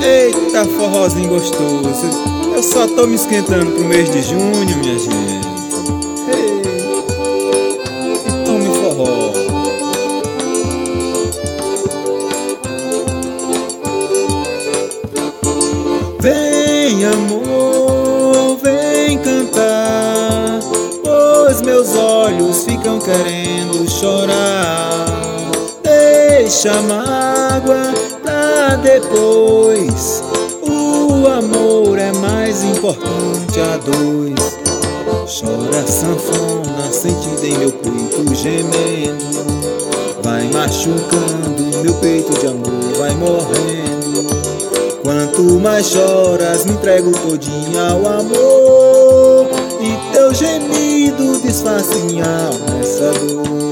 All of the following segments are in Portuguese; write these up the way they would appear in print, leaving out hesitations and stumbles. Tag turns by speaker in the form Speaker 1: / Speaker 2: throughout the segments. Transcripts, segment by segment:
Speaker 1: Eita, forrozinho gostoso. Eu só tô me esquentando pro mês de junho, minha gente. Ei, e tome forró. Vem, amor, vem cantar, pois meus olhos ficam querendo chorar. Deixa a mágoa pra depois, o amor é mais importante a dois. Chora sanfona, sentindo em meu peito gemendo, vai machucando meu peito de amor, vai morrendo. Quanto mais choras, me entrego todinha ao amor, e teu gemido disfarça minha alma essa dor.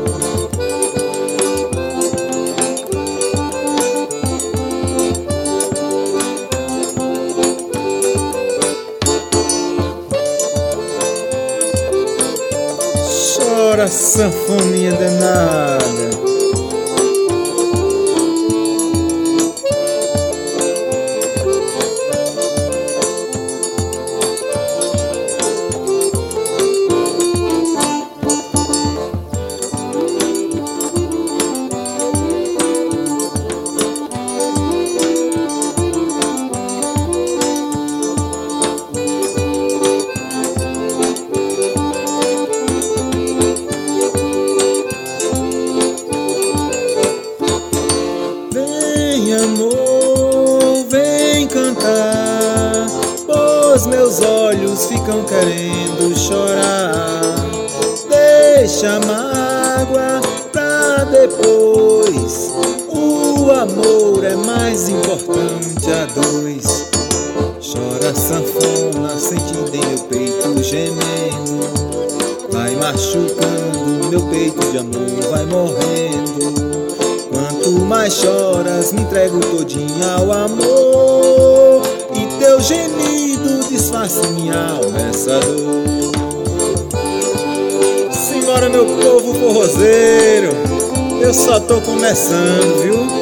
Speaker 1: Chora, sanfoninha danada. Vem, amor, vem cantar, pois meus olhos ficam querendo chorar. Deixa a mágoa pra depois, o amor é mais importante a dois. Chora sanfona, sentindo em meu peito gemendo, vai machucando meu peito de amor, vai morrendo. Quanto mais choras, me entrego todinha ao amor, e teu gemido disfarça minha alma essa dor. Simbora, meu povo forrozeiro, eu só tô começando, viu?